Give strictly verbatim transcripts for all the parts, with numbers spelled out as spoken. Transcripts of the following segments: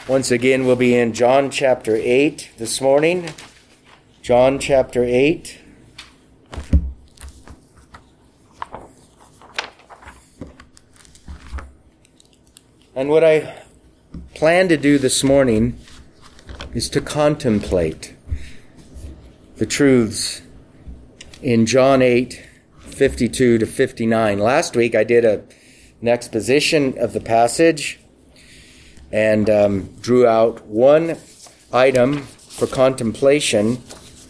Once again, we'll be in John chapter eight this morning. John chapter eight. And what I plan to do this morning is to contemplate the truths in John eight, fifty-two to fifty-nine. Last week I did a, an exposition of the passage and um, drew out one item for contemplation.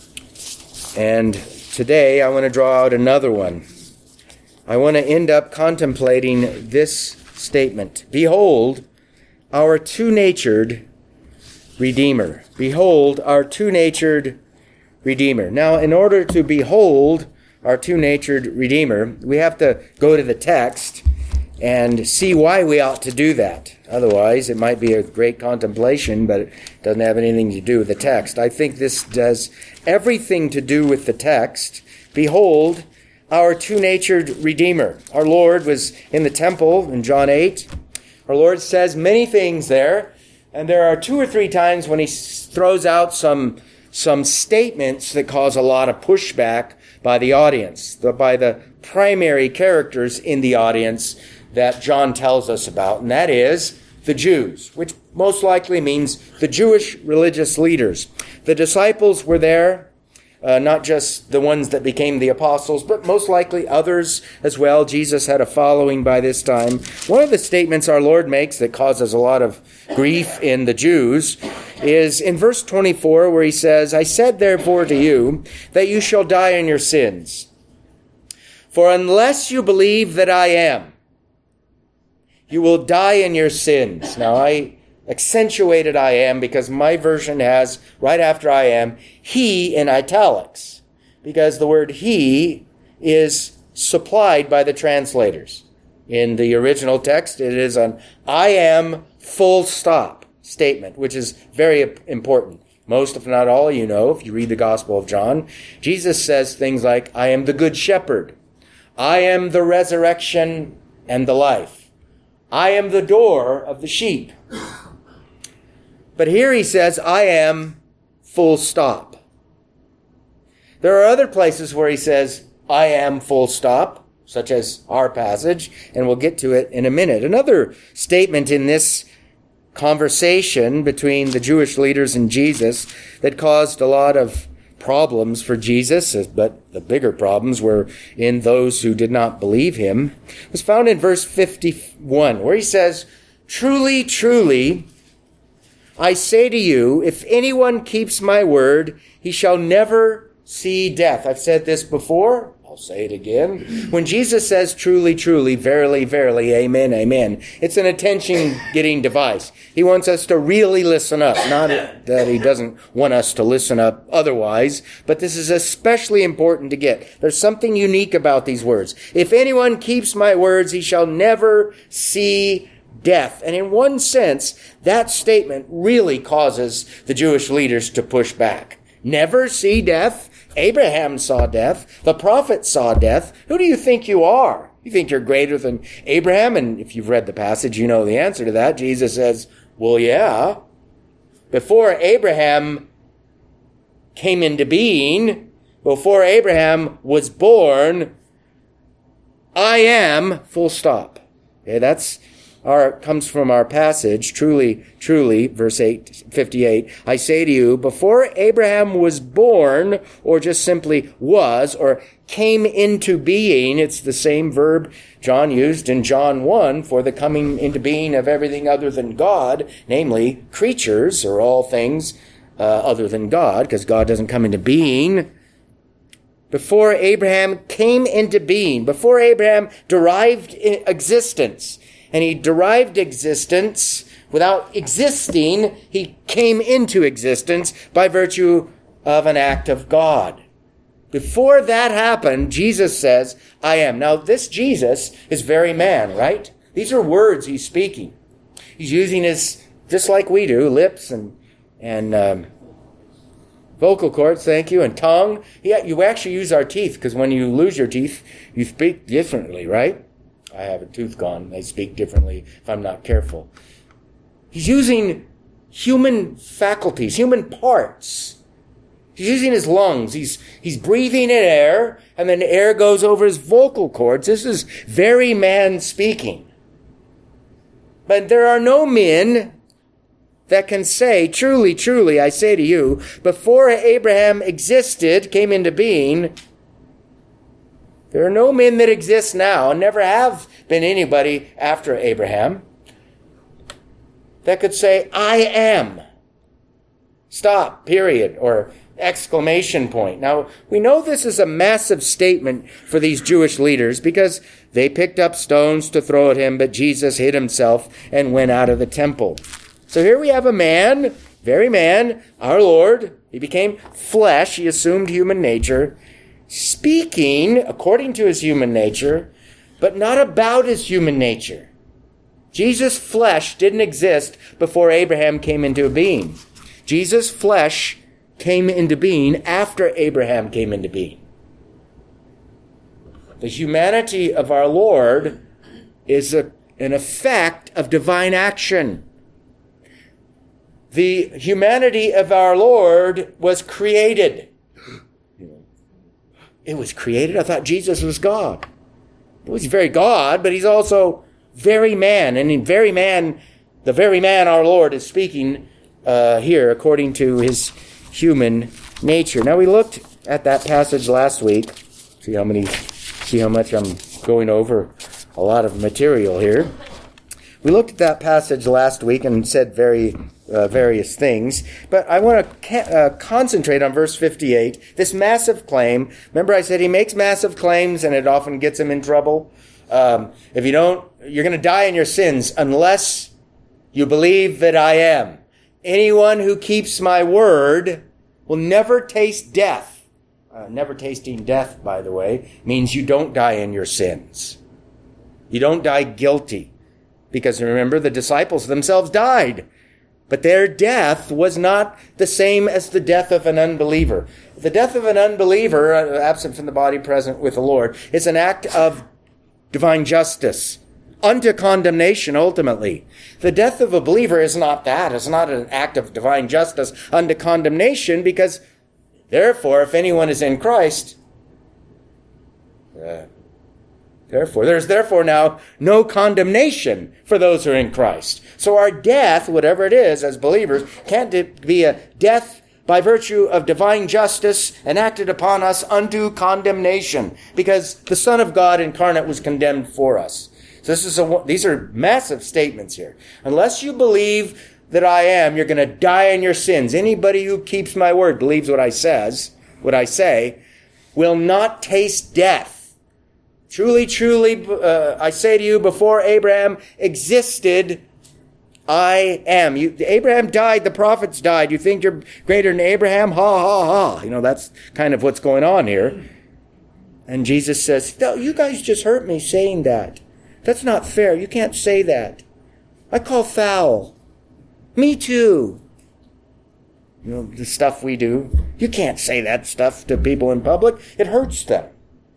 And today I want to draw out another one. I want to end up contemplating this statement. Behold, our two-natured Redeemer. Behold, our two-natured Redeemer. Now, in order to behold our two-natured Redeemer, we have to go to the text and see why we ought to do that. Otherwise, it might be a great contemplation, but it doesn't have anything to do with the text. I think this does everything to do with the text. Behold, our two-natured Redeemer. Our Lord was in the temple in John eight. Our Lord says many things there, and there are two or three times when he throws out some, some statements that cause a lot of pushback by the audience, by the primary characters in the audience that John tells us about, and that is the Jews, which most likely means the Jewish religious leaders. The disciples were there, uh, not just the ones that became the apostles, but most likely others as well. Jesus had a following by this time. One of the statements our Lord makes that causes a lot of grief in the Jews is in verse twenty-four, where he says, I said therefore to you that you shall die in your sins. For unless you believe that I am, you will die in your sins. Now, I accentuated I am because my version has, right after I am, he in italics. Because the word he is supplied by the translators. In the original text, it is an I am full stop statement, which is very important. Most, if not all of you know, if you read the Gospel of John, Jesus says things like, I am the good shepherd. I am the resurrection and the life. I am the door of the sheep. But here he says, I am full stop. There are other places where he says, I am full stop, such as our passage, and we'll get to it in a minute. Another statement in this conversation between the Jewish leaders and Jesus that caused a lot of problems for Jesus, but the bigger problems were in those who did not believe him, was found in verse fifty-one, where he says, Truly, truly, I say to you, if anyone keeps my word, he shall never see death. I've said this before. I'll say it again. When Jesus says, truly, truly, verily, verily, amen, amen, it's an attention-getting device. He wants us to really listen up. Not that he doesn't want us to listen up otherwise, but this is especially important to get. There's something unique about these words. If anyone keeps my words, he shall never see death. And in one sense, that statement really causes the Jewish leaders to push back. Never see death? Abraham saw death. The prophets saw death. Who do you think you are? You think you're greater than Abraham? And if you've read the passage, you know the answer to that. Jesus says, well, yeah. Before Abraham came into being, before Abraham was born, I am, full stop. Okay, that's our, comes from our passage, truly, truly, verse eight, fifty-eight. I say to you, before Abraham was born, or just simply was, or came into being, it's the same verb John used in John one for the coming into being of everything other than God, namely creatures, or all things uh, other than God, because God doesn't come into being. Before Abraham came into being, before Abraham derived existence, and he derived existence without existing, he came into existence by virtue of an act of God. Before that happened, Jesus says, I am. Now, this Jesus is very man, right? These are words he's speaking. He's using his, just like we do, lips and, and um, vocal cords, thank you, and tongue. Yeah, you actually use our teeth, because when you lose your teeth, you speak differently, right? I have a tooth gone. I speak differently if I'm not careful. He's using human faculties, human parts. He's using his lungs. He's, he's breathing in air, and then air goes over his vocal cords. This is very man speaking. But there are no men that can say, truly, truly, I say to you, before Abraham existed, came into being, there are no men that exist now, and never have been anybody after Abraham, that could say, I am. Stop, period, or exclamation point. Now, we know this is a massive statement for these Jewish leaders because they picked up stones to throw at him, but Jesus hid himself and went out of the temple. So here we have a man, very man, our Lord. He became flesh. He assumed human nature, speaking according to his human nature, but not about his human nature. Jesus' flesh didn't exist before Abraham came into being. Jesus' flesh came into being after Abraham came into being. The humanity of our Lord is a, an effect of divine action. The humanity of our Lord was created. It was created? I thought Jesus was God. Well, he's very God, but he's also very man. And in very man, the very man our Lord is speaking uh, here according to his human nature. Now, we looked at that passage last week. See how many, see how much I'm going over a lot of material here. We looked at that passage last week and said very uh, various things, but I want to ca- uh, concentrate on verse fifty-eight, this massive claim. Remember I said he makes massive claims and it often gets him in trouble. Um, if you don't, you're going to die in your sins unless you believe that I am. Anyone who keeps my word will never taste death. Uh, never tasting death, by the way, means you don't die in your sins. You don't die guilty. Because remember, the disciples themselves died. But their death was not the same as the death of an unbeliever. The death of an unbeliever, uh, absent from the body, present with the Lord, is an act of divine justice unto condemnation, ultimately. The death of a believer is not that. It's not an act of divine justice unto condemnation, because therefore, if anyone is in Christ, uh, therefore, there's therefore now no condemnation for those who are in Christ. So our death, whatever it is, as believers, can't be a death by virtue of divine justice enacted upon us unto condemnation, because the Son of God incarnate was condemned for us. So this is a, these are massive statements here. Unless you believe that I am, you're going to die in your sins. Anybody who keeps my word, believes what I says, what I say, will not taste death. Truly, truly, uh, I say to you, before Abraham existed, I am. You, Abraham died, the prophets died. You think you're greater than Abraham? Ha, ha, ha. You know, that's kind of what's going on here. And Jesus says, no, you guys just hurt me saying that. That's not fair. You can't say that. I call foul. Me too. You know, the stuff we do. You can't say that stuff to people in public. It hurts them.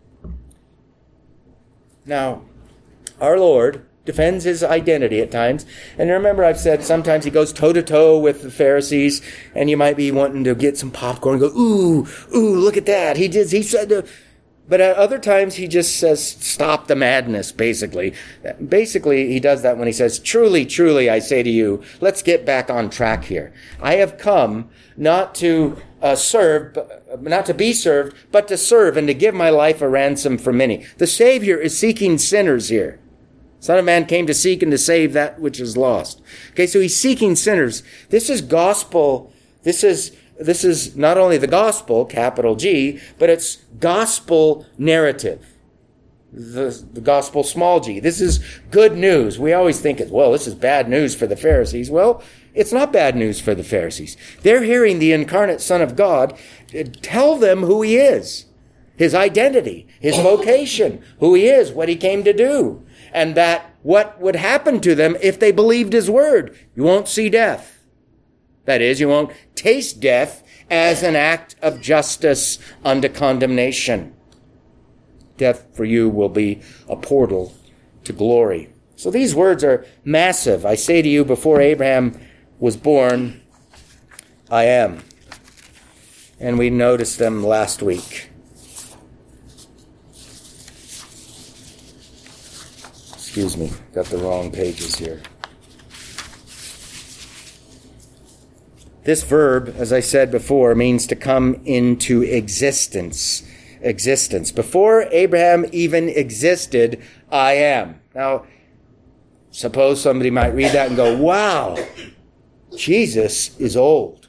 Now, our Lord defends his identity at times. And remember, I've said sometimes he goes toe-to-toe with the Pharisees, and you might be wanting to get some popcorn and go, ooh, ooh, look at that. He did, he said, uh, but at other times he just says, stop the madness, basically. Basically, he does that when he says, truly, truly, I say to you, let's get back on track here. I have come not to uh, serve, not to be served, but to serve and to give my life a ransom for many. The Savior is seeking sinners here. Son of Man came to seek and to save that which is lost. Okay, so he's seeking sinners. This is gospel. This is this is not only the gospel, capital G, but it's gospel narrative. The, the gospel, small g. This is good news. We always think, well, this is bad news for the Pharisees. Well, it's not bad news for the Pharisees. They're hearing the incarnate Son of God tell them who he is, his identity, his vocation, who he is, what he came to do. And that what would happen to them if they believed his word. You won't see death. That is, you won't taste death as an act of justice unto condemnation. Death for you will be a portal to glory. So these words are massive. I say to you, before Abraham was born, I am. And we noticed them last week. Excuse me, got the wrong pages here. This verb, as I said before, means to come into existence. Existence. Before Abraham even existed, I am. Now, suppose somebody might read that and go, wow, Jesus is old.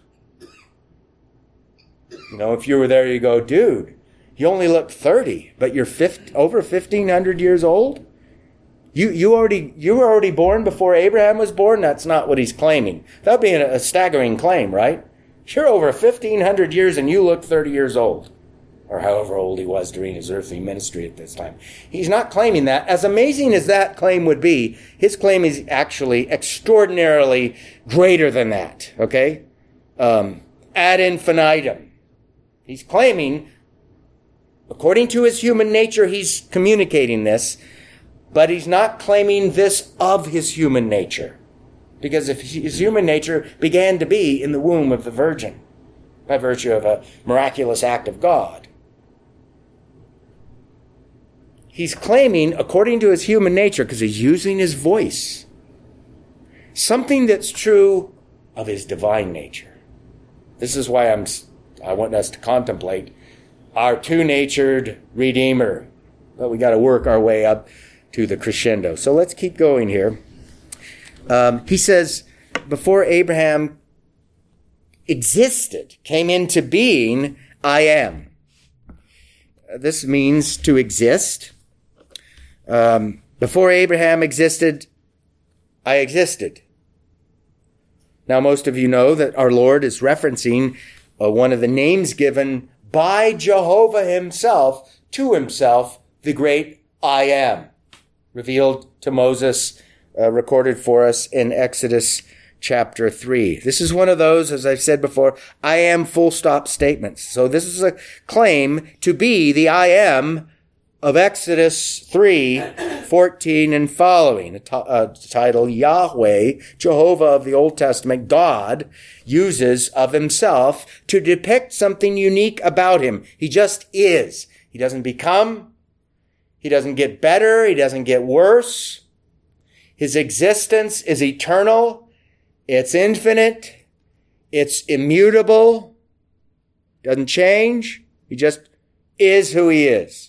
You know, if you were there, you go, dude, you only look thirty, but you're fifty, over fifteen hundred years old? You you already you were already born before Abraham was born? That's not what he's claiming. That would be a, a staggering claim, right? You're over fifteen hundred years and you look thirty years old. Or however old he was during his earthly ministry at this time. He's not claiming that. As amazing as that claim would be, his claim is actually extraordinarily greater than that, okay? Um, ad infinitum. He's claiming, according to his human nature, he's communicating this, but he's not claiming this of his human nature. Because if his human nature began to be in the womb of the Virgin, by virtue of a miraculous act of God. He's claiming, according to his human nature, because he's using his voice, something that's true of his divine nature. This is why I'm, I want us to contemplate our two-natured Redeemer. But we got to work our way up to the crescendo. So let's keep going here. Um, he says, before Abraham existed, came into being, I am. This means to exist. Um, before Abraham existed, I existed. Now, most of you know that our Lord is referencing uh, one of the names given by Jehovah himself to himself, the great I am, revealed to Moses, uh, recorded for us in Exodus chapter three. This is one of those, as I've said before, I am full stop statements. So this is a claim to be the I am of Exodus three, fourteen and following. A, t- a title Yahweh, Jehovah of the Old Testament, God, uses of himself to depict something unique about him. He just is. He doesn't become. He doesn't get better. He doesn't get worse. His existence is eternal. It's infinite. It's immutable. Doesn't change. He just is who he is.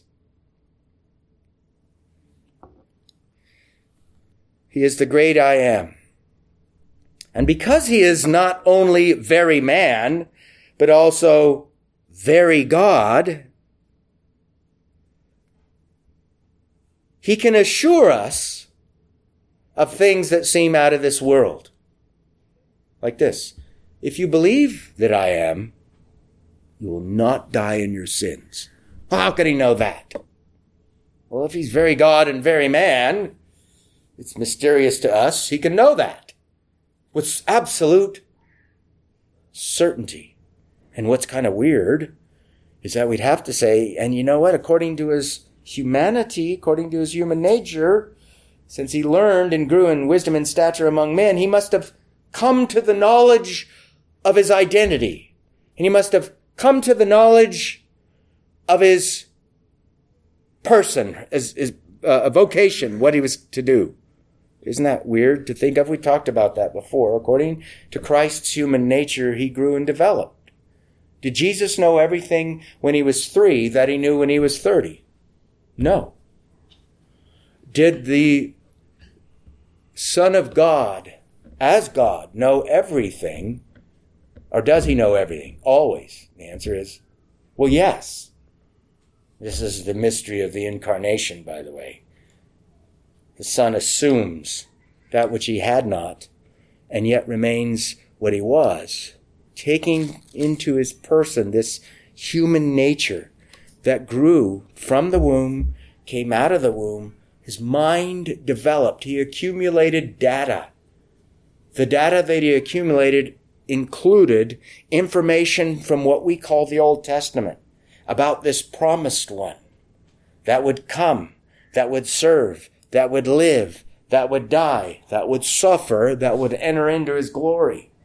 He is the great I am. And because he is not only very man, but also very God, he can assure us of things that seem out of this world. Like this. If you believe that I am, you will not die in your sins. Well, how could he know that? Well, if he's very God and very man, it's mysterious to us. He can know that with absolute certainty. And what's kind of weird is that we'd have to say, and you know what? According to his humanity, according to his human nature, since he learned and grew in wisdom and stature among men, he must have come to the knowledge of his identity. And he must have come to the knowledge of his person, his, his uh, vocation, what he was to do. Isn't that weird to think of? We talked about that before. According to Christ's human nature, he grew and developed. Did Jesus know everything when he was three that he knew when he was thirty? No. Did the Son of God, as God, know everything? Or does he know everything? Always. The answer is, well, yes. This is the mystery of the incarnation, by the way. The Son assumes that which he had not, and yet remains what he was, taking into his person this human nature that grew from the womb, came out of the womb. His mind developed. He accumulated data. The data that he accumulated included information from what we call the Old Testament about this promised one that would come, that would serve, that would live, that would die, that would suffer, that would enter into his glory.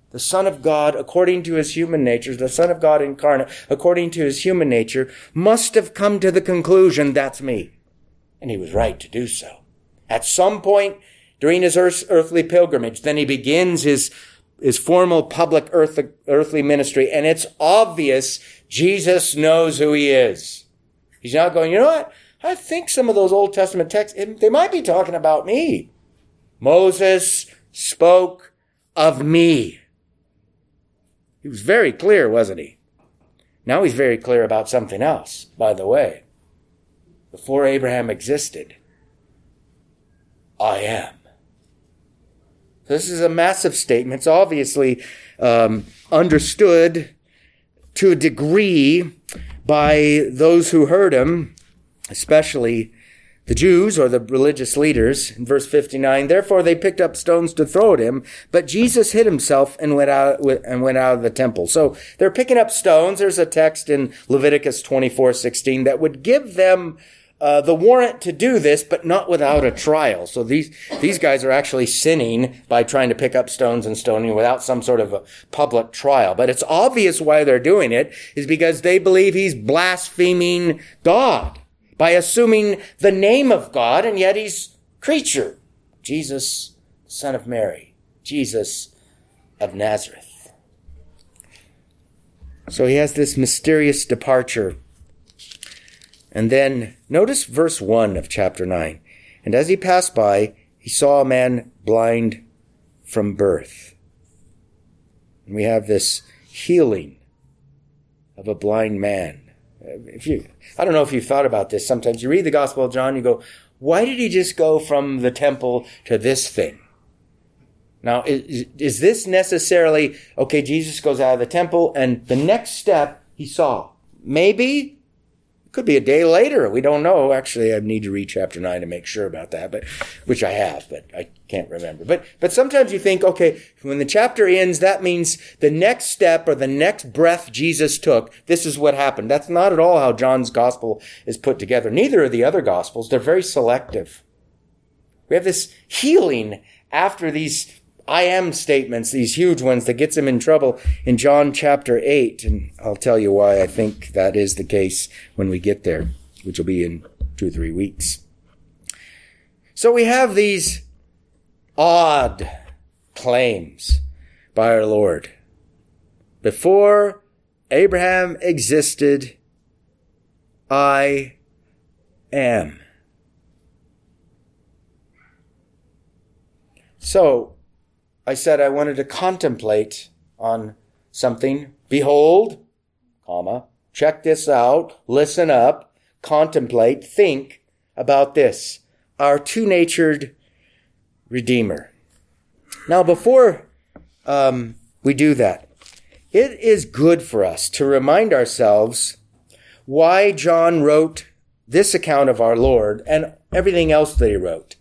the Son of God, according to his human nature, the Son of God incarnate, according to his human nature, must have come to the conclusion, that's me. And he was right to do so. At some point during his earth, earthly pilgrimage, then he begins his, his formal public earth, earthly ministry, and it's obvious Jesus knows who he is. He's not going, you know what? I think some of those Old Testament texts, they might be talking about me. Moses spoke of me. He was very clear, wasn't he? Now he's very clear about something else, by the way. Before Abraham existed, I am. This is a massive statement. It's obviously um, understood to a degree by those who heard him, especially the Jews or the religious leaders. In verse fifty-nine, therefore they picked up stones to throw at him, but Jesus hid himself and went out and went out of the temple. So they're picking up stones. There's a text in Leviticus twenty-four sixteen that would give them uh, the warrant to do this, but not without a trial. So these these guys are actually sinning by trying to pick up stones and stoning without some sort of a public trial. But it's obvious why they're doing it is because they believe he's blaspheming God by assuming the name of God, and yet he's creature. Jesus, son of Mary. Jesus of Nazareth. So he has this mysterious departure. And then notice verse one of chapter nine. And as he passed by, he saw a man blind from birth. And we have this healing of a blind man. If you, I don't know if you've thought about this. Sometimes you read the Gospel of John, you go, why did he just go from the temple to this thing? Now, is, is this necessarily, okay, Jesus goes out of the temple and the next step he saw? Maybe. It could be a day later. We don't know. Actually, I need to read chapter nine to make sure about that, but which I have, but I can't remember. But but sometimes you think, okay, when the chapter ends, that means the next step or the next breath Jesus took, this is what happened. That's not at all how John's gospel is put together. Neither are the other gospels. They're very selective. We have this healing after these I am statements, these huge ones that gets him in trouble in John chapter eight. And I'll tell you why I think that is the case when we get there, which will be in two or three weeks. So we have these odd claims by our Lord. Before Abraham existed, I am. So, I said I wanted to contemplate on something. Behold, comma, check this out, listen up, contemplate, think about this. Our two-natured Redeemer. Now, before um, we do that, it is good for us to remind ourselves why John wrote this account of our Lord and everything else that he wrote.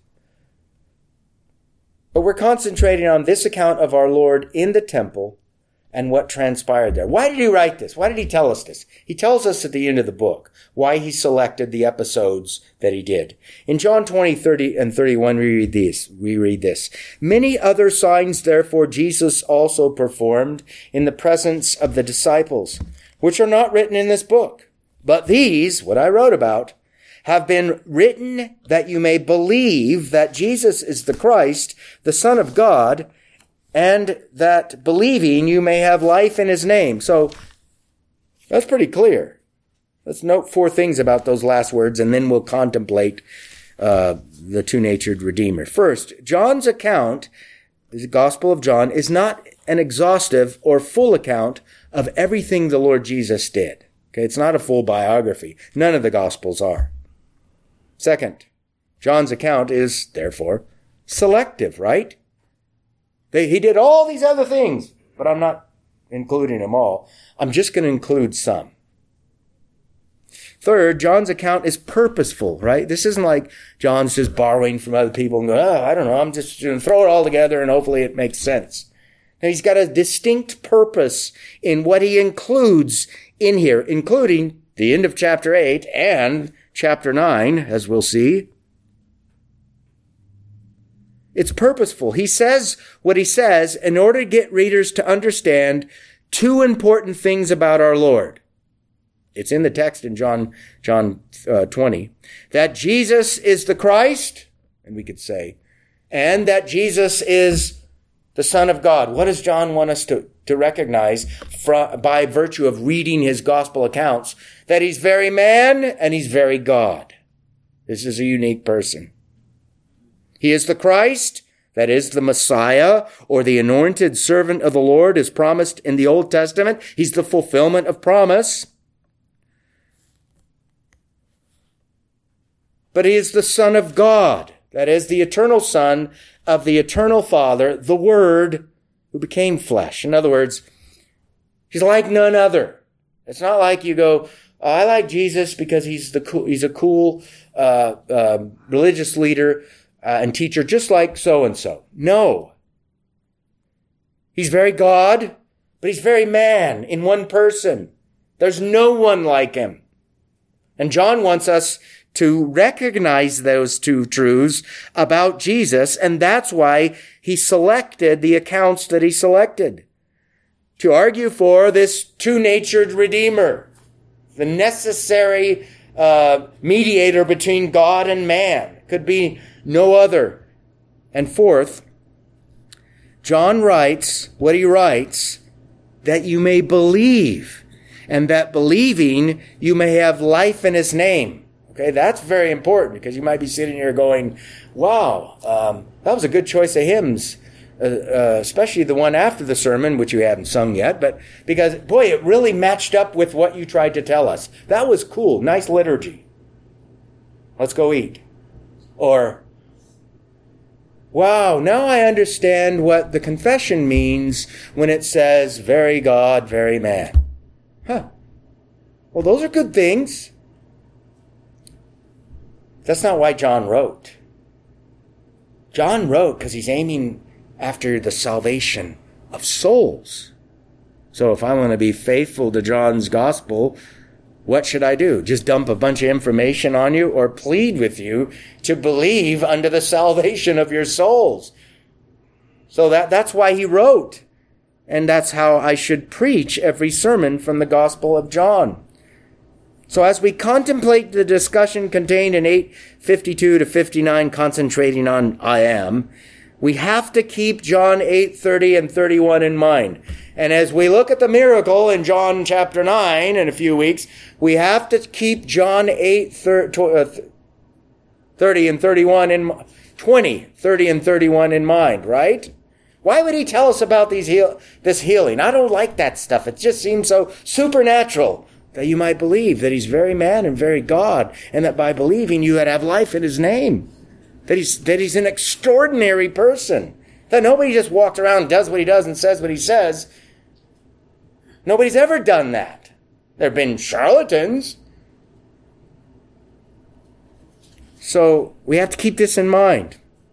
But we're concentrating on this account of our Lord in the temple and what transpired there. Why did he write this? Why did he tell us this? He tells us at the end of the book why he selected the episodes that he did. In John twenty, thirty, and thirty-one, we read this. We read this. Many other signs, therefore, Jesus also performed in the presence of the disciples, which are not written in this book. But these, what I wrote about, have been written that you may believe that Jesus is the Christ, the Son of God, and that believing you may have life in his name. So that's pretty clear. Let's note four things about those last words, and then we'll contemplate uh, the two-natured Redeemer. First, John's account, the Gospel of John, is not an exhaustive or full account of everything the Lord Jesus did. Okay, it's not a full biography. None of the Gospels are. Second, John's account is, therefore, selective, right? They, he did all these other things, but I'm not including them all. I'm just going to include some. Third, John's account is purposeful, right? This isn't like John's just borrowing from other people and going, oh, I don't know, I'm just going to throw it all together and hopefully it makes sense. Now, he's got a distinct purpose in what he includes in here, including the end of chapter eight and chapter nine, as we'll see. It's purposeful. He says what he says in order to get readers to understand two important things about our Lord. It's in the text in John, John uh, twenty, that Jesus is the Christ, and we could say, and that Jesus is the Son of God. What does John want us to, to recognize from, by virtue of reading his gospel accounts? That he's very man and he's very God. This is a unique person. He is the Christ, that is the Messiah, or the anointed servant of the Lord as promised in the Old Testament. He's the fulfillment of promise. But he is the Son of God, that is the eternal Son of the eternal Father, the Word who became flesh. In other words, he's like none other. It's not like you go, oh, I like Jesus because he's the cool, he's a cool uh, uh, religious leader uh, and teacher, just like so-and-so. No. He's very God, but he's very man in one person. There's no one like him. And John wants us to recognize those two truths about Jesus, and that's why he selected the accounts that he selected. To argue for this two-natured Redeemer, the necessary uh, mediator between God and man. Could be no other. And fourth, John writes what he writes, that you may believe, and that believing you may have life in his name. Okay, that's very important, because you might be sitting here going, wow, um, that was a good choice of hymns, uh, uh, especially the one after the sermon, which you haven't sung yet, but because, boy, it really matched up with what you tried to tell us. That was cool. Nice liturgy. Let's go eat. Or, wow, now I understand what the confession means when it says, very God, very man. Huh. Well, those are good things. That's not why John wrote. John wrote because he's aiming after the salvation of souls. So if I want to be faithful to John's gospel, what should I do? Just dump a bunch of information on you, or plead with you to believe unto the salvation of your souls? So that, that's why he wrote. And that's how I should preach every sermon from the Gospel of John. So as we contemplate the discussion contained in eight fifty-two to fifty-nine, concentrating on I am, we have to keep John eight thirty and thirty-one in mind. And as we look at the miracle in John chapter nine in a few weeks, we have to keep John eight thirty and thirty-one in twenty, thirty and thirty-one in mind, right? Why would he tell us about these heal, this healing? I don't like that stuff. It just seems so supernatural. That you might believe that he's very man and very God, and that by believing you would have life in his name. That he's, that he's an extraordinary person. That nobody just walks around and does what he does and says what he says. Nobody's ever done that. There have been charlatans. So we have to keep this in mind.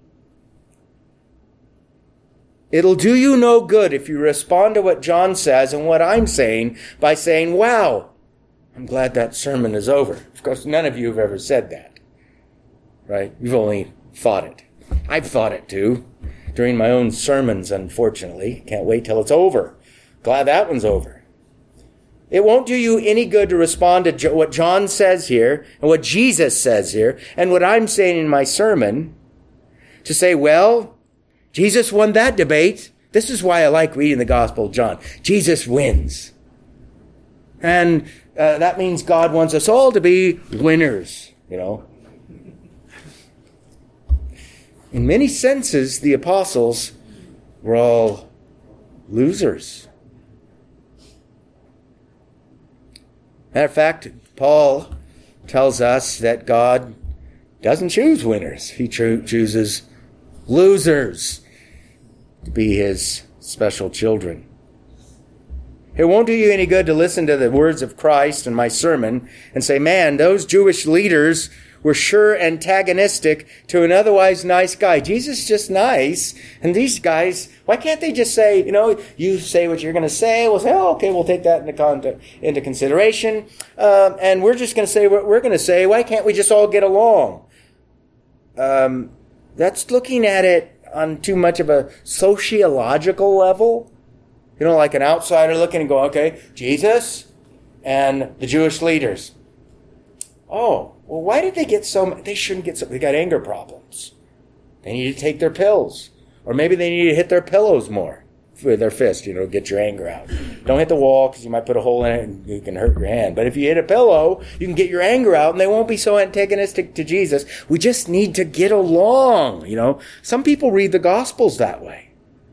It'll do you no good if you respond to what John says and what I'm saying by saying, wow, I'm glad that sermon is over. Of course, none of you have ever said that, right? You've only thought it. I've thought it too, during my own sermons, unfortunately. Can't wait till it's over. Glad that one's over. It won't do you any good to respond to what John says here, and what Jesus says here, and what I'm saying in my sermon, to say, well, Jesus won that debate. This is why I like reading the Gospel of John. Jesus wins. And uh, that means God wants us all to be winners, you know. In many senses, the apostles were all losers. Matter of fact, Paul tells us that God doesn't choose winners. He cho- chooses losers to be his special children. It won't do you any good to listen to the words of Christ in my sermon and say, man, those Jewish leaders were sure antagonistic to an otherwise nice guy. Jesus is just nice. And these guys, why can't they just say, you know, you say what you're going to say. We'll say, oh, okay, we'll take that into, con- into consideration. Um, and we're just going to say what we're going to say. Why can't we just all get along? Um, that's looking at it on too much of a sociological level. You know, like an outsider looking and going, okay, Jesus and the Jewish leaders. Oh, well, why did they get so, they shouldn't get so, they got anger problems. They need to take their pills. Or maybe they need to hit their pillows more with their fist, you know, get your anger out. Don't hit the wall because you might put a hole in it and you can hurt your hand. But if you hit a pillow, you can get your anger out and they won't be so antagonistic to Jesus. We just need to get along, you know. Some people read the Gospels that way.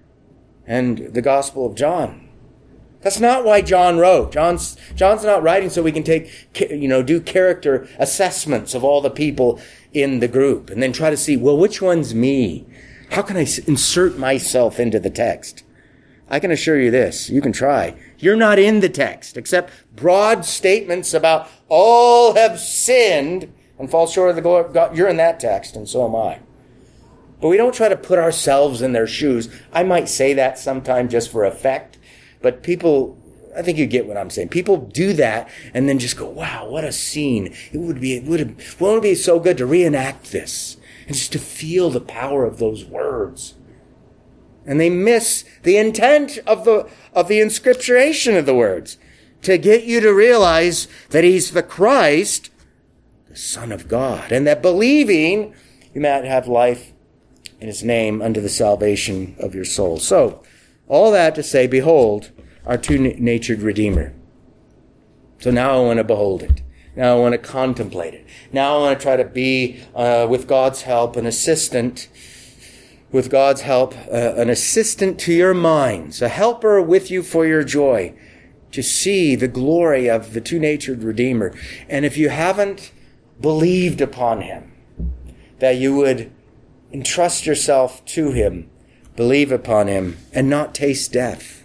And the Gospel of John. That's not why John wrote. John's, John's not writing so we can take, you know, do character assessments of all the people in the group and then try to see, well, which one's me? How can I insert myself into the text? I can assure you this, you can try. You're not in the text, except broad statements about all have sinned and fall short of the glory of God. You're in that text, and so am I. But we don't try to put ourselves in their shoes. I might say that sometime just for effect, but people, I think you get what I'm saying. People do that and then just go, wow, what a scene. It would be, it would have, won't it be so good to reenact this and just to feel the power of those words. And they miss the intent of the of the inscripturation of the words, to get you to realize that he's the Christ, the Son of God, and that believing you might have life in his name unto the salvation of your soul. So, all that to say, behold, our two-natured Redeemer. So now I want to behold it. Now I want to contemplate it. Now I want to try to be, uh, with God's help, an assistant With God's help, uh, an assistant to your minds, a helper with you for your joy, to see the glory of the two-natured Redeemer. And if you haven't believed upon him, that you would entrust yourself to him, believe upon him, and not taste death,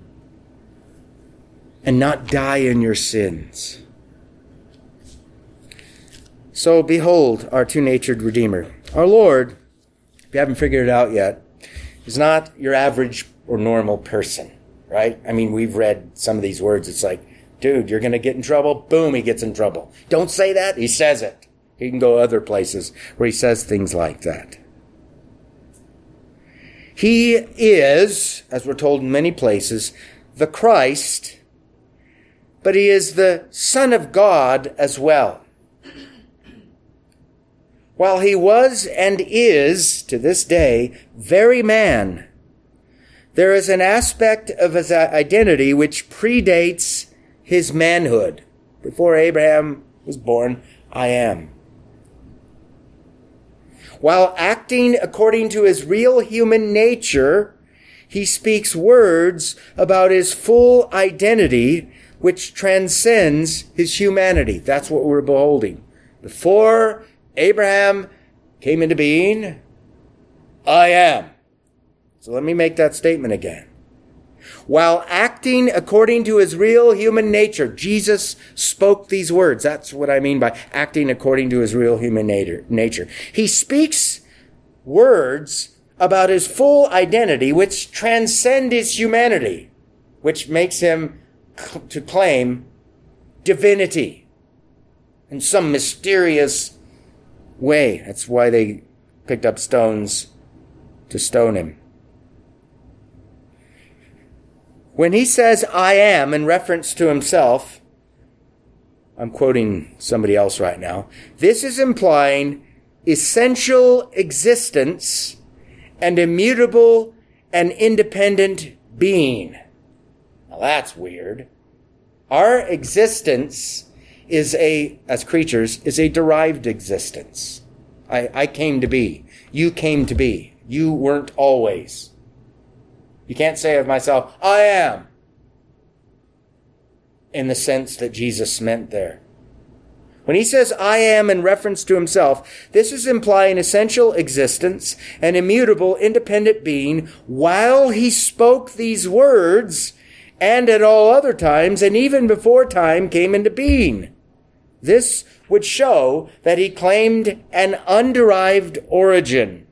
and not die in your sins. So behold our two-natured Redeemer. Our Lord, if you haven't figured it out yet, is not your average or normal person, right? I mean, we've read some of these words. It's like, dude, you're going to get in trouble. Boom, he gets in trouble. Don't say that. He says it. He can go other places where he says things like that. He is, as we're told in many places, the Christ, but he is the Son of God as well. While he was and is, to this day, very man, there is an aspect of his identity which predates his manhood. Before Abraham was born, I am. While acting according to his real human nature, he speaks words about his full identity, which transcends his humanity. That's what we're beholding. Before Abraham came into being, I am. So let me make that statement again. While acting according to his real human nature, Jesus spoke these words. That's what I mean by acting according to his real human nature. He speaks words about his full identity, which transcend his humanity, which makes him to claim divinity in some mysterious way. That's why they picked up stones to stone him. When he says, I am, in reference to himself, I'm quoting somebody else right now, this is implying essential existence and immutable and independent being. Now that's weird. Our existence is a, as creatures, is a derived existence. I, I came to be. You came to be. You weren't always. You can't say of myself, I am, in the sense that Jesus meant there. When he says I am in reference to himself, this is implying essential existence and immutable independent being while he spoke these words and at all other times and even before time came into being. This would show that he claimed an underived origin.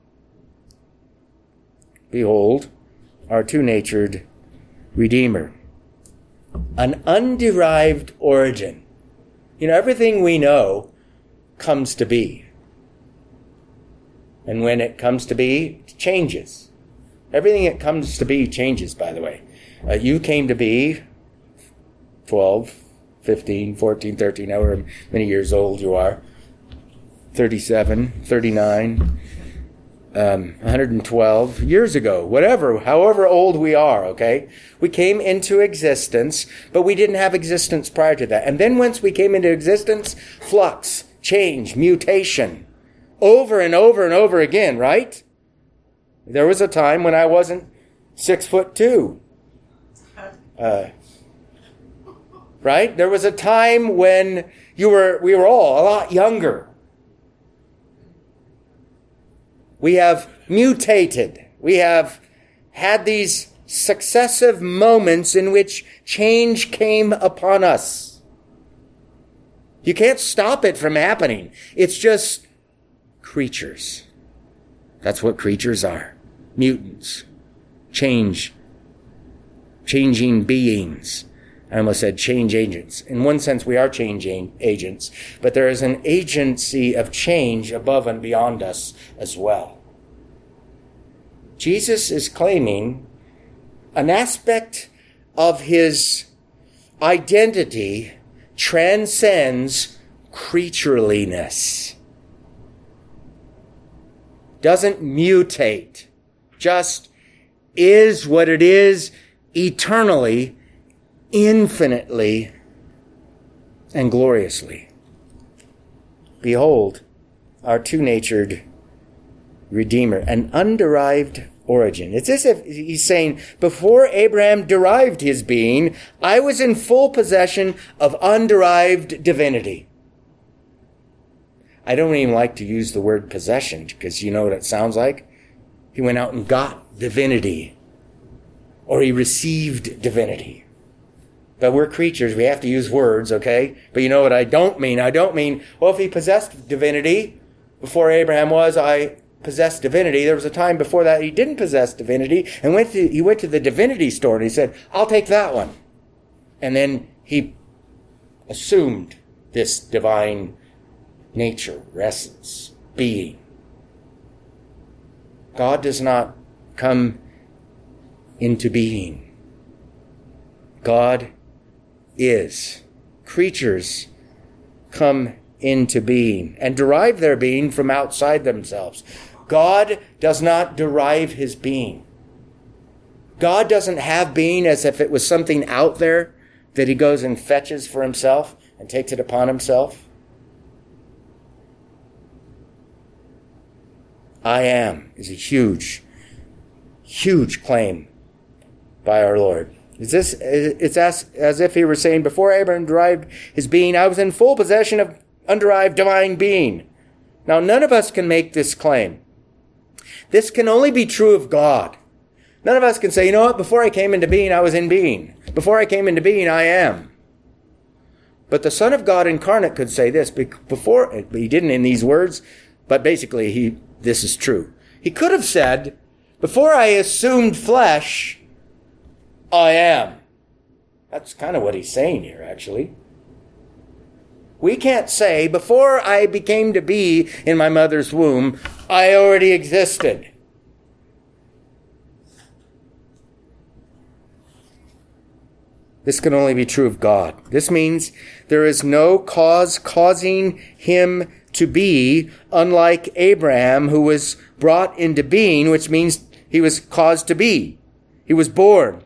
Behold, our two-natured Redeemer. An underived origin. You know, everything we know comes to be. And when it comes to be, it changes. Everything that comes to be changes, by the way. Uh, you came to be twelve, fifteen, fourteen, thirteen, however many years old you are. thirty-seven, thirty-nine, um, one hundred twelve years ago, whatever, however old we are, okay? We came into existence, but we didn't have existence prior to that. And then once we came into existence, flux, change, mutation, over and over and over again, right? There was a time when I wasn't six foot two. Uh, right? There was a time when you were, we were all a lot younger. We have mutated. We have had these successive moments in which change came upon us. You can't stop it from happening. It's just creatures. That's what creatures are. Mutants. Change. Changing beings. I almost said change agents. In one sense, we are change agents, but there is an agency of change above and beyond us as well. Jesus is claiming an aspect of his identity transcends creatureliness. Doesn't mutate. Just is what it is eternally, infinitely, and gloriously. Behold, our two-natured Redeemer, an underived origin. It's as if he's saying, before Abraham derived his being, I was in full possession of underived divinity. I don't even like to use the word possession, because you know what it sounds like? He went out and got divinity, or he received divinity. But we're creatures, we have to use words, okay? But you know what I don't mean? I don't mean, well, if he possessed divinity before Abraham was, I possessed divinity. There was a time before that he didn't possess divinity, and went to, he went to the divinity store and he said, I'll take that one. And then he assumed this divine nature, essence, being. God does not come into being. God is. Creatures come into being and derive their being from outside themselves. God does not derive his being. God doesn't have being as if it was something out there that he goes and fetches for himself and takes it upon himself. I am is a huge, huge claim by our Lord. Is this? It's as, as if he were saying, before Abraham derived his being, I was in full possession of underived divine being. Now, none of us can make this claim. This can only be true of God. None of us can say, you know what, before I came into being, I was in being. Before I came into being, I am. But the Son of God incarnate could say this, before, he didn't in these words, but basically he, this is true. He could have said, before I assumed flesh, I am. That's kind of what he's saying here, actually. We can't say, before I became to be in my mother's womb, I already existed. This can only be true of God. This means there is no cause causing him to be, unlike Abraham, who was brought into being, which means he was caused to be. He was born.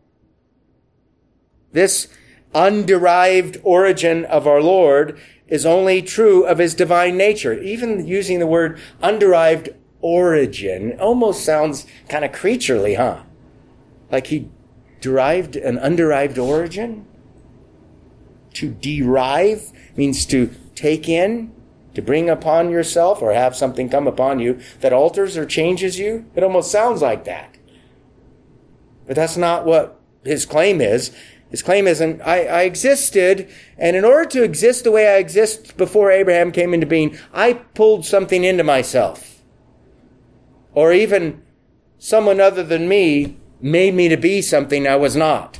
This underived origin of our Lord is only true of his divine nature. Even using the word underived origin almost sounds kind of creaturely, huh? Like he derived an underived origin? To derive means to take in, to bring upon yourself, or have something come upon you that alters or changes you. It almost sounds like that. But that's not what his claim is. His claim isn't, I, I existed, and in order to exist the way I exist before Abraham came into being, I pulled something into myself. Or even someone other than me made me to be something I was not.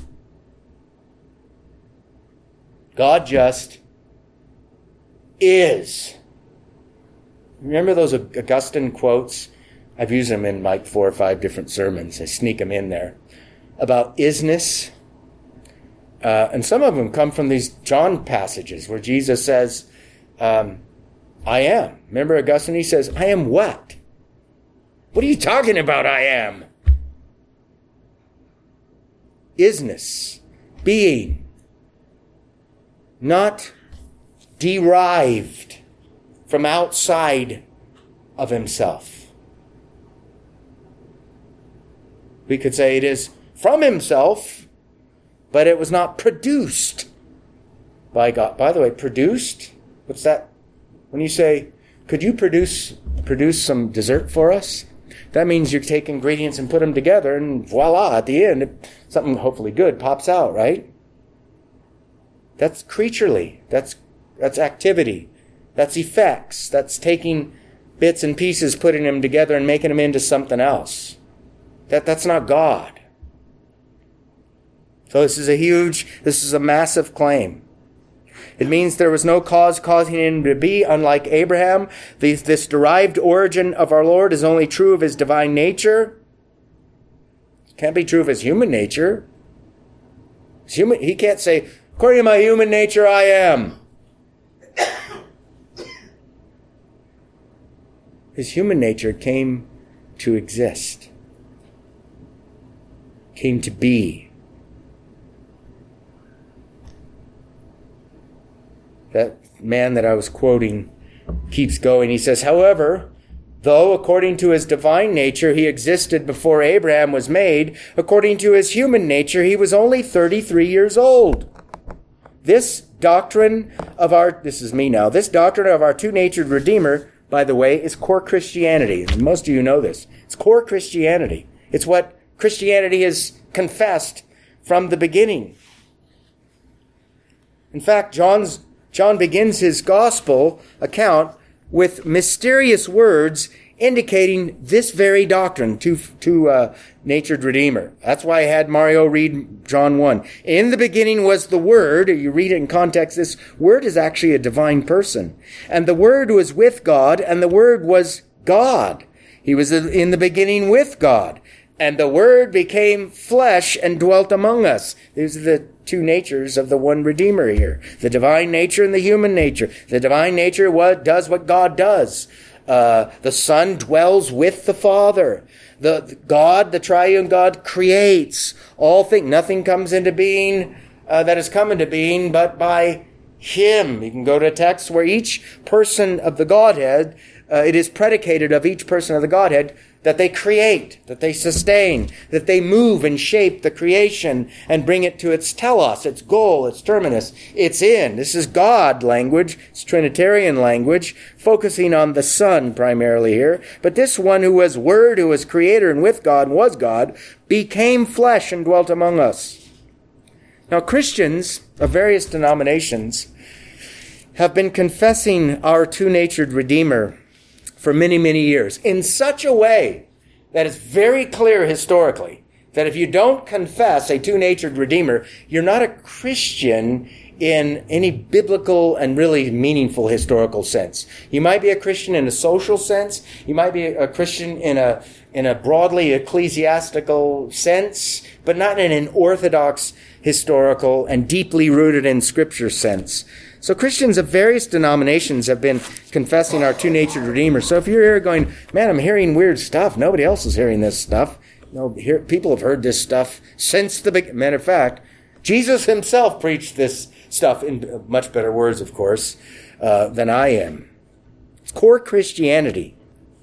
God just is. Remember those Augustine quotes? I've used them in like four or five different sermons. I sneak them in there. About isness. Uh, and some of them come from these John passages where Jesus says, um, I am. Remember Augustine? He says, I am what? What are you talking about, I am? Isness. Being. Not derived from outside of himself. We could say it is from himself, but it was not produced by God. By the way, produced, what's that? When you say, could you produce produce some dessert for us? That means you take ingredients and put them together, and voila, at the end, something hopefully good pops out, right? That's creaturely. That's that's activity. That's effects. That's taking bits and pieces, putting them together and making them into something else. That that's not God. So this is a huge, this is a massive claim. It means there was no cause causing him to be, unlike Abraham. This, this derived origin of our Lord is only true of his divine nature. Can't be true of his human nature. His human, he can't say, according to my human nature, I am. His human nature came to exist, came to be. That man that I was quoting keeps going. He says, however, though according to his divine nature he existed before Abraham was made, according to his human nature he was only thirty-three years old. This doctrine of our, this is me now, this doctrine of our two-natured Redeemer, by the way, is core Christianity. Most of you know this. It's core Christianity. It's what Christianity has confessed from the beginning. In fact, John's John begins his gospel account with mysterious words indicating this very doctrine, two, two uh, natured Redeemer. That's why I had Mario read John one. In the beginning was the Word. You read it in context. This Word is actually a divine person. And the Word was with God, and the Word was God. He was in the beginning with God. And the Word became flesh and dwelt among us. These are the two natures of the one Redeemer here. The divine nature and the human nature. The divine nature what does what God does. Uh, the Son dwells with the Father. The, the God, the triune God, creates all things. Nothing comes into being uh, that has come into being but by Him. You can go to a text where each person of the Godhead, uh, it is predicated of each person of the Godhead that they create, that they sustain, that they move and shape the creation and bring it to its telos, its goal, its terminus, its end. This is God language, it's Trinitarian language, focusing on the Son primarily here. But this one who was Word, who was Creator and with God and was God, became flesh and dwelt among us. Now Christians of various denominations have been confessing our two-natured Redeemer for many, many years, in such a way that it's very clear historically that if you don't confess a two-natured Redeemer, you're not a Christian in any biblical and really meaningful historical sense. You might be a Christian in a social sense. You might be a Christian in a in a broadly ecclesiastical sense, but not in an orthodox, historical, and deeply rooted in Scripture sense. So Christians of various denominations have been confessing our two-natured Redeemer. So if you're here going, man, I'm hearing weird stuff. Nobody else is hearing this stuff. No, here, people have heard this stuff since the beginning. Matter of fact, Jesus himself preached this stuff in much better words, of course, uh, than I am. It's core Christianity.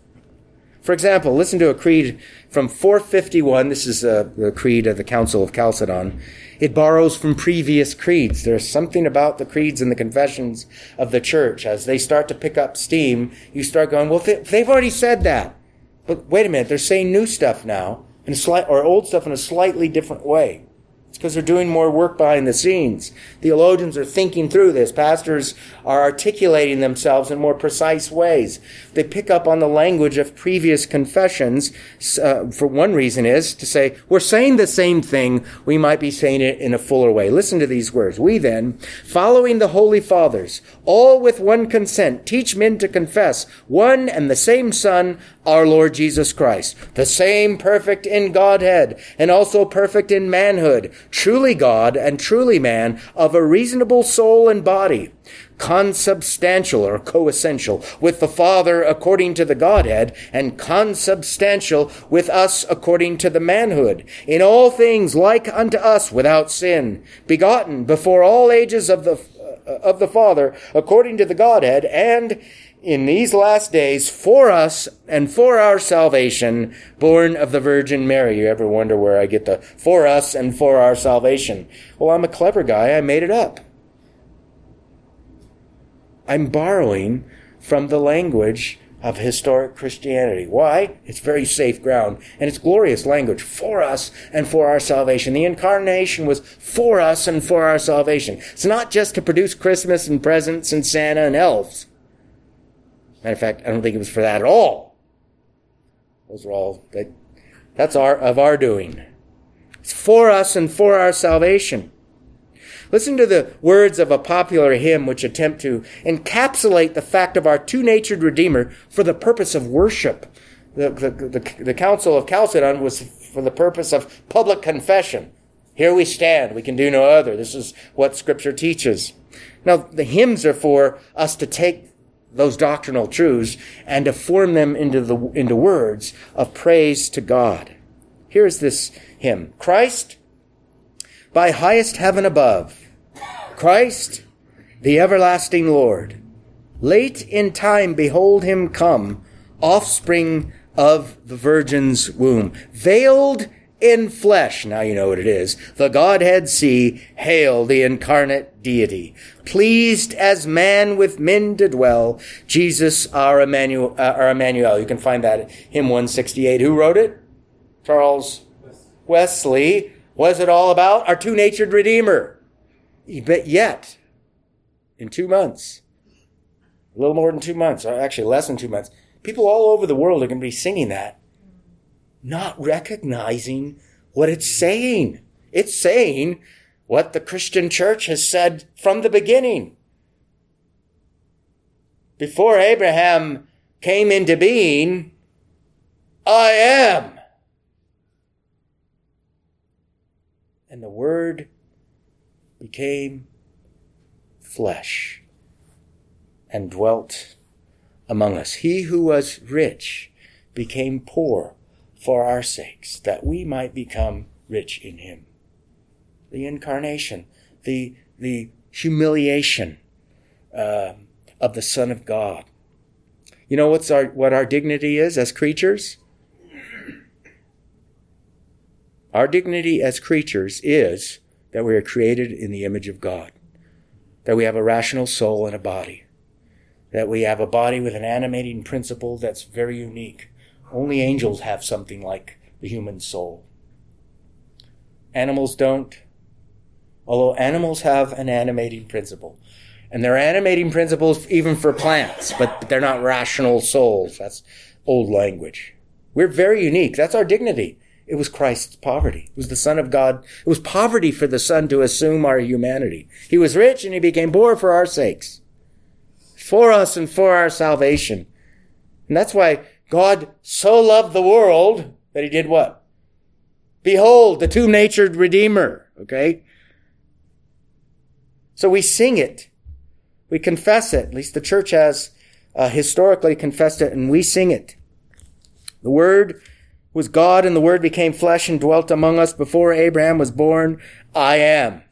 For example, listen to a creed from four fifty-one. This is uh, the creed of the Council of Chalcedon. It borrows from previous creeds. There's something about the creeds and the confessions of the church. As they start to pick up steam, you start going, well, they've already said that. But wait a minute, they're saying new stuff now, in a slight, or old stuff in a slightly different way. It's because they're doing more work behind the scenes. Theologians are thinking through this. Pastors are articulating themselves in more precise ways. They pick up on the language of previous confessions. Uh, for one reason is to say, we're saying the same thing, we might be saying it in a fuller way. Listen to these words. We then, following the Holy Fathers, all with one consent, teach men to confess one and the same Son, our Lord Jesus Christ, the same perfect in Godhead, and also perfect in manhood, truly God and truly man, of a reasonable soul and body, consubstantial or coessential with the Father according to the Godhead, and consubstantial with us according to the manhood, in all things like unto us without sin, begotten before all ages of the uh, of the Father according to the Godhead, and in these last days for us and for our salvation, born of the Virgin Mary. You ever wonder where I get the for us and for our salvation? Well, I'm a clever guy. I made it up. I'm borrowing from the language of historic Christianity. Why? It's very safe ground, and it's glorious language. For us and for our salvation. The incarnation was for us and for our salvation. It's not just to produce Christmas and presents and Santa and elves. Matter of fact, I don't think it was for that at all. Those are all, that, that's our, of our doing. It's for us and for our salvation. Listen to the words of a popular hymn which attempt to encapsulate the fact of our two-natured Redeemer for the purpose of worship. The, the, the, the Council of Chalcedon was for the purpose of public confession. Here we stand, we can do no other. This is what Scripture teaches. Now, the hymns are for us to take those doctrinal truths and to form them into the into words of praise to God. Here's this hymn. Christ, by highest heaven above, Christ, the everlasting Lord, late in time behold him come, offspring of the Virgin's womb, veiled in flesh. Now you know what it is. The Godhead see, hail the incarnate deity. Pleased as man with men to dwell, Jesus our Emmanuel. Uh, our Emmanuel. You can find that in hymn one sixty-eight. Who wrote it? Charles Wesley. What's it all about? Our two-natured Redeemer. But yet, in two months, a little more than two months, or actually less than two months, people all over the world are going to be singing that, not recognizing what it's saying. It's saying what the Christian church has said from the beginning. Before Abraham came into being, I am. And the Word became flesh and dwelt among us. He who was rich became poor for our sakes, that we might become rich in him. The incarnation, the, the humiliation uh, of the Son of God. You know what's our, what our dignity is as creatures? Our dignity as creatures is that we are created in the image of God, that we have a rational soul and a body, that we have a body with an animating principle that's very unique. Only angels have something like the human soul. Animals don't. Although animals have an animating principle. And they're animating principles even for plants, but they're not rational souls. That's old language. We're very unique. That's our dignity. It was Christ's poverty. It was the Son of God. It was poverty for the Son to assume our humanity. He was rich and he became poor for our sakes. For us and for our salvation. And that's why God so loved the world that he did what? Behold, the two-natured Redeemer. Okay? So we sing it. We confess it. At least the church has uh, historically confessed it, and we sing it. The Word was God, and the Word became flesh and dwelt among us. Before Abraham was born, I am.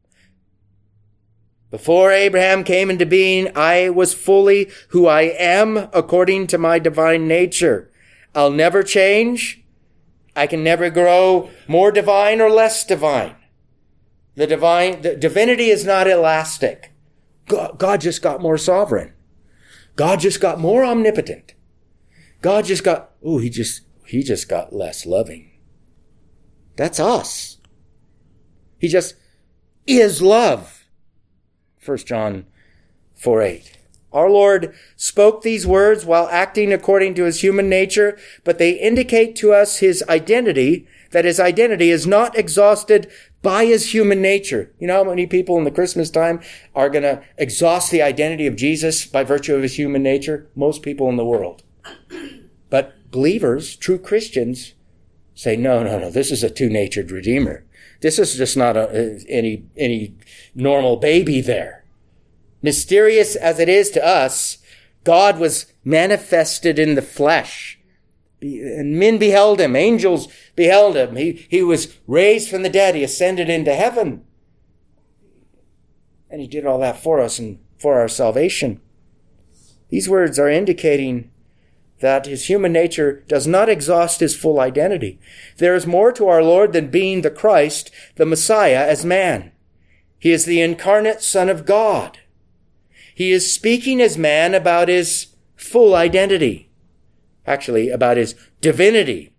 Before Abraham came into being, I was fully who I am according to my divine nature. I'll never change. I can never grow more divine or less divine. The divine, the divinity is not elastic. God, God just got more sovereign. God just got more omnipotent. God just got, oh, he just, he just got less loving. That's us. He just is love. First John four eight. Our Lord spoke these words while acting according to his human nature, but they indicate to us his identity, that his identity is not exhausted by his human nature. You know how many people in the Christmas time are going to exhaust the identity of Jesus by virtue of his human nature? Most people in the world. But believers, true Christians, say, no, no, no, this is a two-natured Redeemer. This is just not a, any, any normal baby there. Mysterious as it is to us, God was manifested in the flesh. And men beheld him. Angels beheld him. He, he was raised from the dead. He ascended into heaven. And he did all that for us and for our salvation. These words are indicating that his human nature does not exhaust his full identity. There is more to our Lord than being the Christ, the Messiah, as man. He is the incarnate Son of God. He is speaking as man about his full identity. Actually, about his divinity.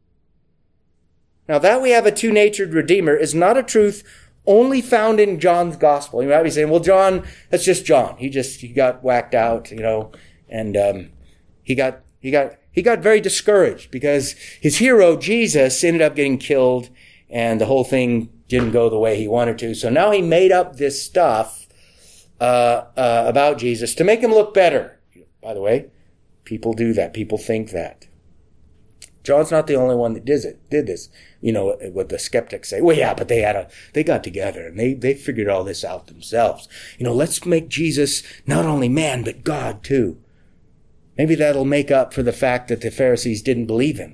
Now, that we have a two-natured Redeemer is not a truth only found in John's gospel. You might be saying, well, John, that's just John. He just, he got whacked out, you know, and um, he got, he got, he got very discouraged because his hero, Jesus, ended up getting killed and the whole thing didn't go the way he wanted to. So now he made up this stuff Uh, uh, about Jesus to make him look better. By the way, people do that. People think that. John's not the only one that did it. Did this? You know what the skeptics say? Well, yeah, but they had a they got together and they they figured all this out themselves. You know, let's make Jesus not only man but God too. Maybe that'll make up for the fact that the Pharisees didn't believe him.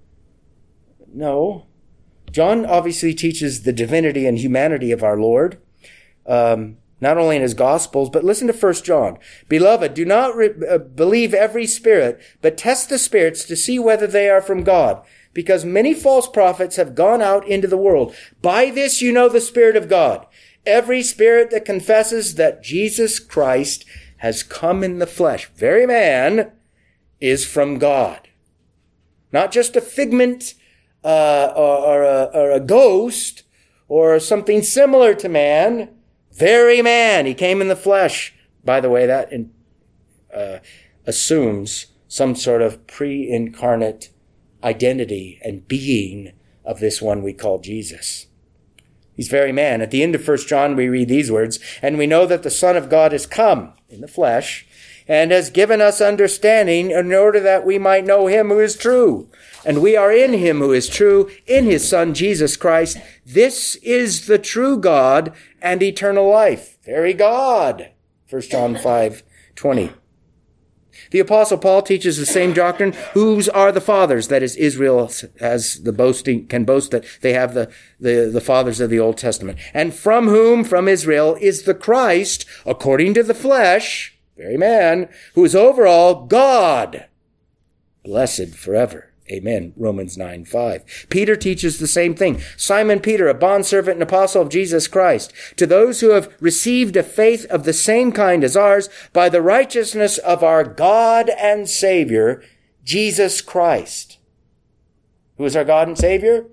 No, John obviously teaches the divinity and humanity of our Lord. Um, Not only in his Gospels, but listen to First John. Beloved, do not re- uh, believe every spirit, but test the spirits to see whether they are from God, because many false prophets have gone out into the world. By this you know the Spirit of God. Every spirit that confesses that Jesus Christ has come in the flesh, very man, is from God. Not just a figment uh, or, or, a, or a ghost or something similar to man. Very man, he came in the flesh. By the way, that in, uh, assumes some sort of pre-incarnate identity and being of this one we call Jesus. He's very man. At the end of First John, we read these words, and we know that the Son of God has come in the flesh and has given us understanding in order that we might know him who is true. And we are in him who is true, in his Son, Jesus Christ. This is the true God and eternal life. Very God. First John five twenty. The Apostle Paul teaches the same doctrine. Whose are the fathers? That is, Israel has the boasting, can boast that they have the, the, the fathers of the Old Testament. And from whom, from Israel, is the Christ, according to the flesh, very man, who is over all God, blessed forever. Amen. Romans nine five. Peter teaches the same thing. Simon Peter, a bondservant and apostle of Jesus Christ, to those who have received a faith of the same kind as ours, by the righteousness of our God and Savior, Jesus Christ. Who is our God and Savior?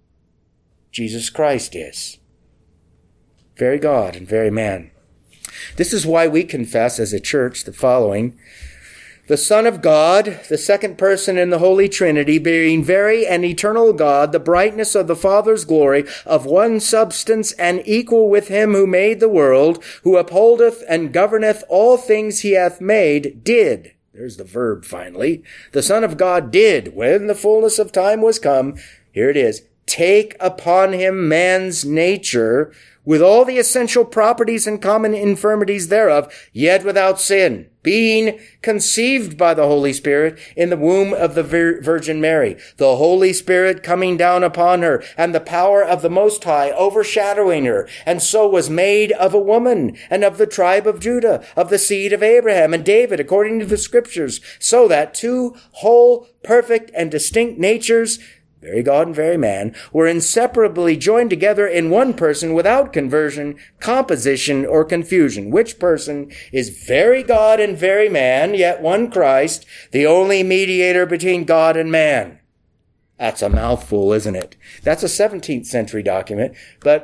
Jesus Christ is. Very God and very man. This is why we confess as a church the following. The Son of God, the second person in the Holy Trinity, being very and eternal God, the brightness of the Father's glory, of one substance and equal with him who made the world, who upholdeth and governeth all things he hath made, did. There's the verb finally. The Son of God did, when the fullness of time was come, here it is, take upon him man's nature, with all the essential properties and common infirmities thereof, yet without sin, being conceived by the Holy Spirit in the womb of the Vir- Virgin Mary, the Holy Spirit coming down upon her, and the power of the Most High overshadowing her, and so was made of a woman, and of the tribe of Judah, of the seed of Abraham and David, according to the Scriptures, so that two whole, perfect, and distinct natures, very God and very man, were inseparably joined together in one person without conversion, composition, or confusion, which person is very God and very man, yet one Christ, the only mediator between God and man. That's a mouthful, isn't it? That's a seventeenth century document, but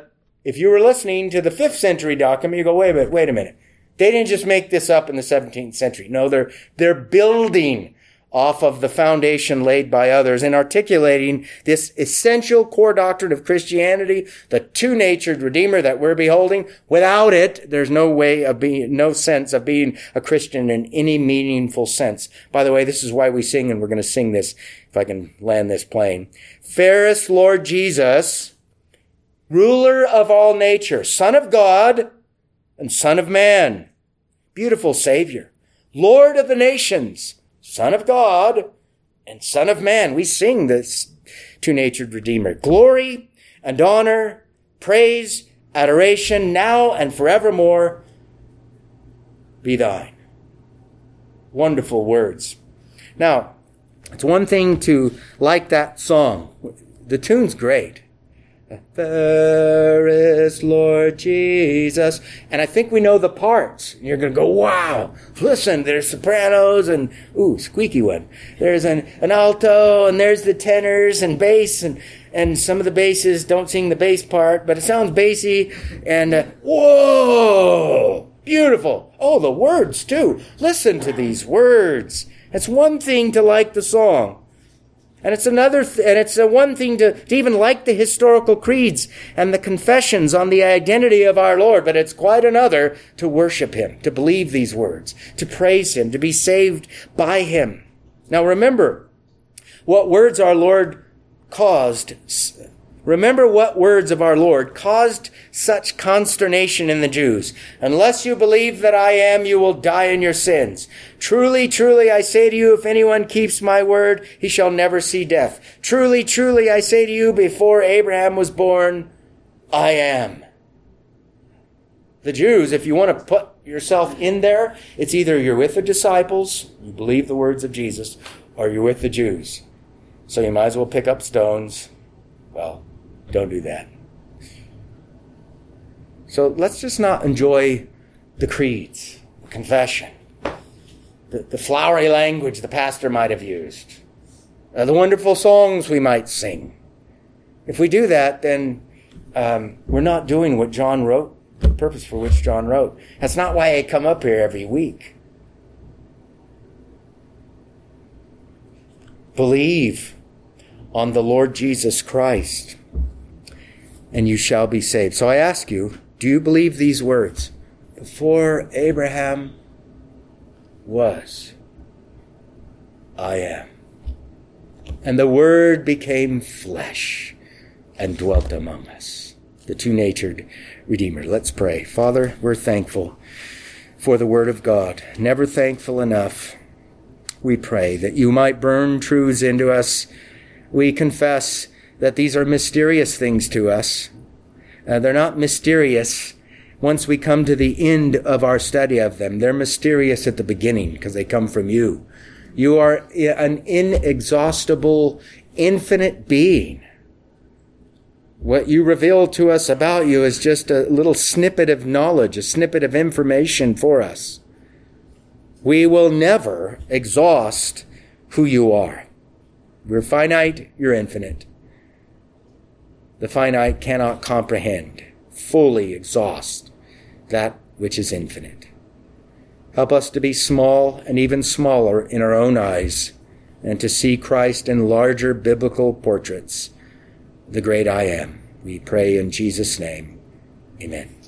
if you were listening to the fifth century document, you go, wait a minute, wait a minute. They didn't just make this up in the seventeenth century. No, they're, they're building off of the foundation laid by others and articulating this essential core doctrine of Christianity, the two-natured Redeemer that we're beholding. Without it, there's no way of being, no sense of being a Christian in any meaningful sense. By the way, this is why we sing, and we're going to sing this, if I can land this plane. Fairest Lord Jesus, ruler of all nature, Son of God and Son of man, beautiful Savior, Lord of the nations, Son of God and Son of man. We sing this two-natured Redeemer. Glory and honor, praise, adoration, now and forevermore be thine. Wonderful words. Now, it's one thing to like that song. The tune's great. Fairest Lord Jesus. And I think we know the parts. You're going to go, wow, listen, there's sopranos and, ooh, squeaky one. There's an, an alto and there's the tenors and bass and, and some of the basses don't sing the bass part, but it sounds bassy and, uh, whoa, beautiful. Oh, the words too. Listen to these words. It's one thing to like the song. And it's another, th- and it's a one thing to, to even like the historical creeds and the confessions on the identity of our Lord, but it's quite another to worship Him, to believe these words, to praise Him, to be saved by Him. Now remember what words our Lord caused, remember what words of our Lord caused such consternation in the Jews. Unless you believe that I am, you will die in your sins. Truly, truly, I say to you, if anyone keeps my word, he shall never see death. Truly, truly, I say to you, before Abraham was born, I am. The Jews, if you want to put yourself in there, it's either you're with the disciples, you believe the words of Jesus, or you're with the Jews. So you might as well pick up stones. Well, don't do that. So let's just not enjoy the creeds, the confession, the, the flowery language the pastor might have used, uh, the wonderful songs we might sing. If we do that, then um, we're not doing what John wrote, the purpose for which John wrote. That's not why I come up here every week. Believe on the Lord Jesus Christ, and you shall be saved. So I ask you, do you believe these words? Before Abraham was, I am. And the Word became flesh and dwelt among us. The two-natured Redeemer. Let's pray. Father, we're thankful for the Word of God. Never thankful enough. We pray that you might burn truths into us. We confess that these are mysterious things to us. Uh, they're not mysterious once we come to the end of our study of them. They're mysterious at the beginning because they come from you. You are an inexhaustible, infinite being. What you reveal to us about you is just a little snippet of knowledge, a snippet of information for us. We will never exhaust who you are. We're finite, you're infinite. The finite cannot comprehend, fully exhaust that which is infinite. Help us to be small and even smaller in our own eyes and to see Christ in larger biblical portraits, the great I am. We pray in Jesus' name. Amen.